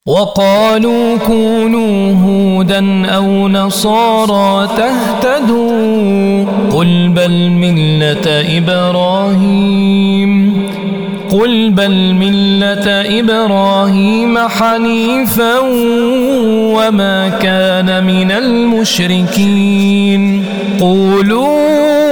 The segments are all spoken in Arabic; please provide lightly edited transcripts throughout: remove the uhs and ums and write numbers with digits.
وقالوا كونوا هودا أو نصارى تهتدوا قل بل ملة إبراهيم حنيفا وما كان من المشركين قولوا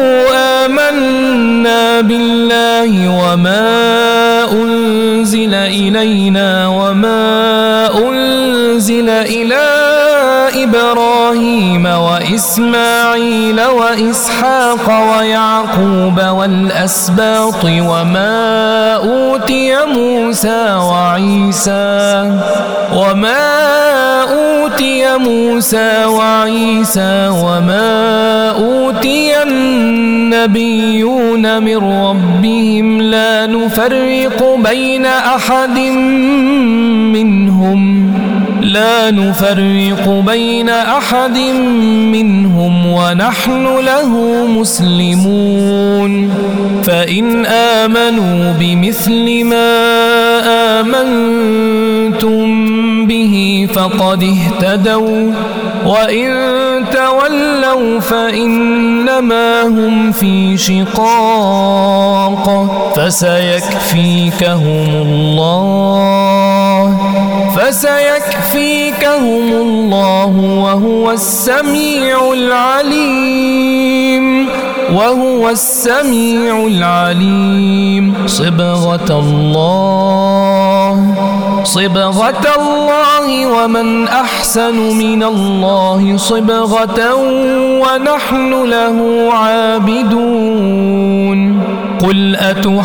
آمنا بالله وما أنزل إلينا وما أنزل إلى إبراهيم وإسماعيل وإسحاق ويعقوب والأسباط وما أوتي موسى وعيسى وما أوتي النبيون من ربهم لا نفرق بين أحد منهم ونحن له مسلمون فإن آمنوا بمثل ما آمنتم به فقد اهتدوا وإن تولوا فإنما هم في شقاق فسيكفيكهم الله وهو السميع العليم صبغة الله ومن أحسن من الله صبغة ونحن له عابدون قل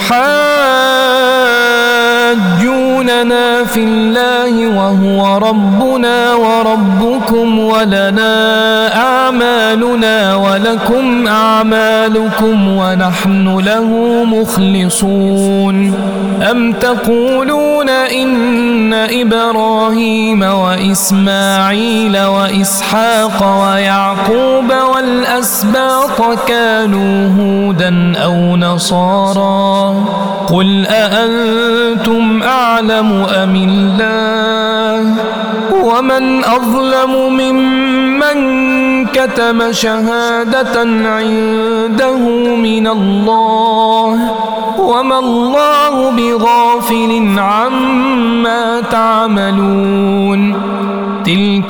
أتحاجوننا في الله وهو ربنا وربكم ولنا أعمالنا ولكم أعمالكم ونحن له مخلصون أم تقولون إن إبراهيم وإسماعيل وإسحاق ويعقوب والأسباط كانوا هودا أو نصارى قل أأنتم أعلم أم الله ومن أظلم ممن كتم شهادة عنده من الله وما الله بغافل عما تعملون تلك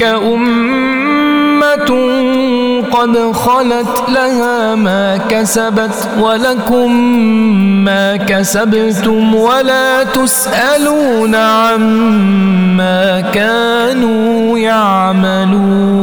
أمة قد خلت لها ما كسبت ولكم ما كسبتم ولا تسألون عما كانوا يعملون.